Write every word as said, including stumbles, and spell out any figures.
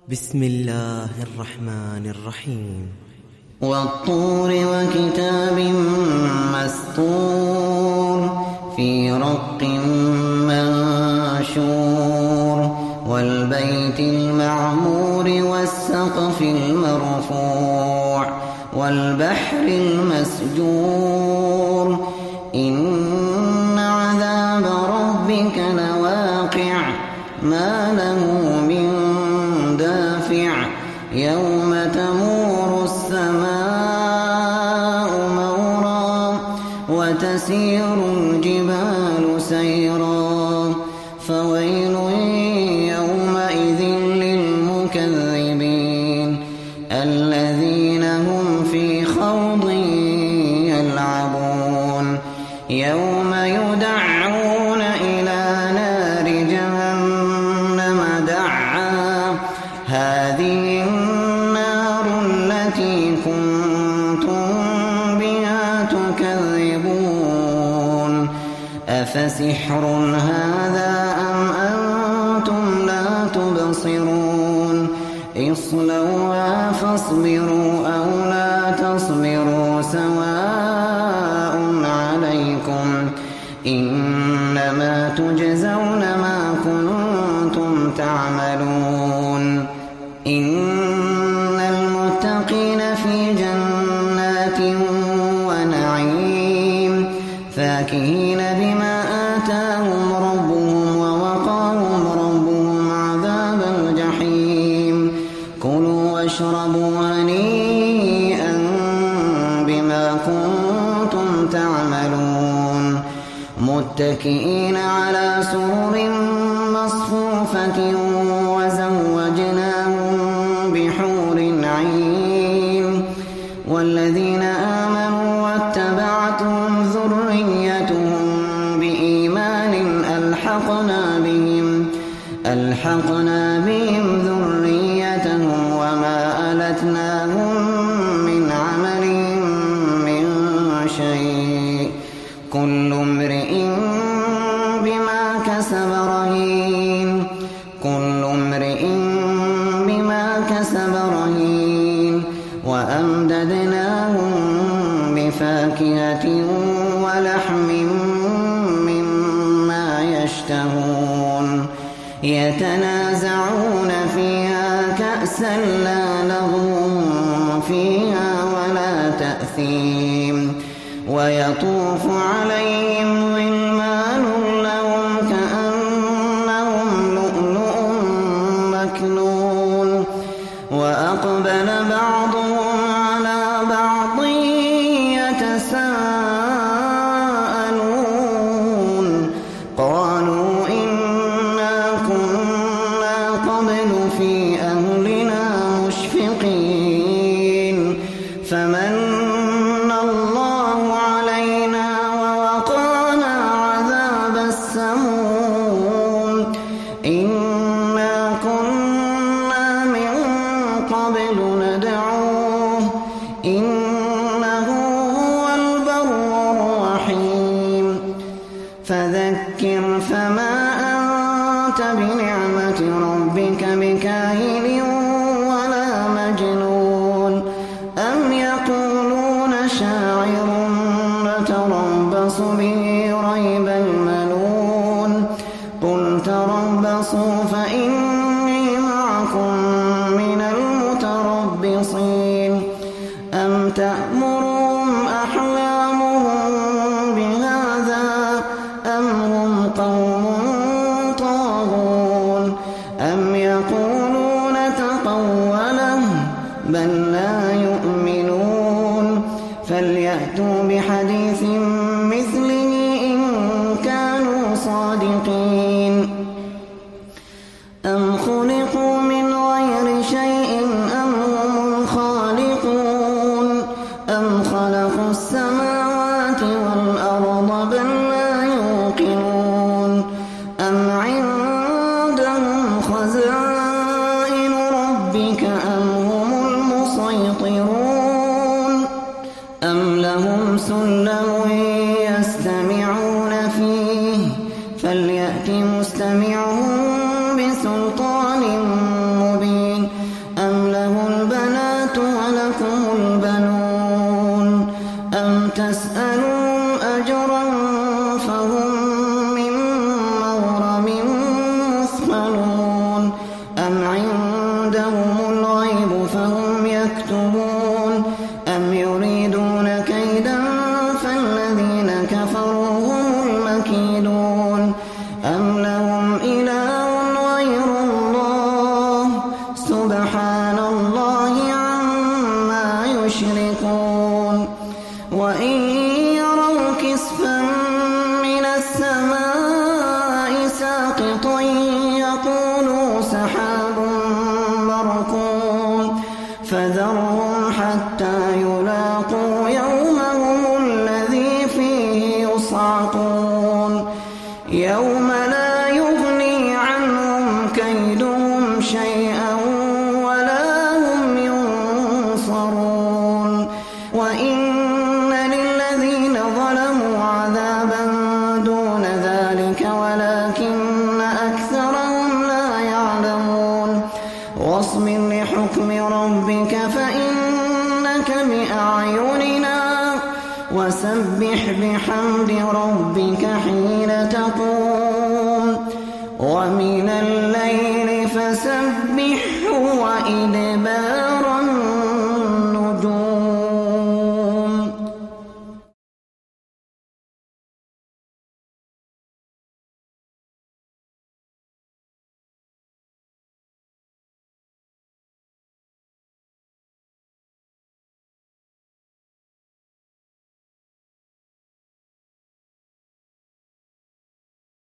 بسم الله الرحمن الرحيم. والطور وكتاب مسطور في رق منشور والبيت المعمور والسقف المرفوع والبحر المسجور إن عذاب ربك لواقع ما له من دافع يوم تمور السماء مورا وتسير الجبال سيرا فويل يومئذ للمكذبين الذين هم في خوض يلعبون يوم يدعون إلى نار جهنم دعا هذه النار التي كنتم بها تكذبون أفسحر هذا أم أنتم لا تبصرون اصلوها فاصبروا أو لا تصبروا سواء عليكم إنما تجزون ما كنتم تعملون إن المتقين في جنات ونعيم فاكهين بما آتاهم ربهم ووقاهم ربهم عذاب الجحيم كلوا واشربوا هنيئا بما كنتم تعملون متكئين على سرر مصفوفة وزوجناهم بحور عين والذين آمنوا واتبعتهم ذريتهم بإيمان ألحقنا بهم ألحقنا بهم ذريتهم وما ألتناهم من عملهم من شيء كل امرئ بما كسب رهين كل امرئ بما كسب رهين وأمددناهم بفاكهة ولحم مما يشتهون يتنازعون فيها كأسا لا لغو فيها ولا تأثيم ويطوف عليهم غلمان لهم كأنهم لؤلؤ مكنون وأقبل بعضهم على بعض يتساءلون قالوا إنا كنا قبل في أهلنا مشفقين فمن الله علينا ووقانا عذاب السموم إنا كنا من قبل ندعوه إنه هو البر الرحيم فذكر فما أنت بنعمة ربك بكاهن ولا مجنون أم يقولون شاعر نتربص به ريب المنون قل تربصوا فإني معكم من المتربصين أم تأمرهم أحلامهم بهذا أم هم قوم طاغون أم يقولون تقوله بل لا يؤمنون فليأتوا بحديث مثله إن كانوا صادقين أم خلقوا من غير شيء أم هم الخالقون أم خلقوا السماوات والأرض بل لا يوقنون أم عندهم خزائن ربك أم هم المسيطرون أم لهم سلم يستمعون فيه فليأت مستمعهم بسلطان مبين أم عندهم الغيب فهم يكتبون أم يريدون كيدا فالذين كفروا هم المكيدون أم لهم إله غير الله سبحان الله عما يشركون وإن يروا كسفا من السماء ساقطا يقولوا سحاب مركوم فذرهم حتى يلاقوا يومهم الذي فيه يصعقون يوم لا يغني عنهم كيدهم شيئا ولا هم ينصرون وإن للذين ظلموا عذابا دون ذلك ولكن أكثرهم لا يعلمون واصبر لحكم ربك فإنك بأعيننا وسبح بحمد ربك حين تقوم ومن الليل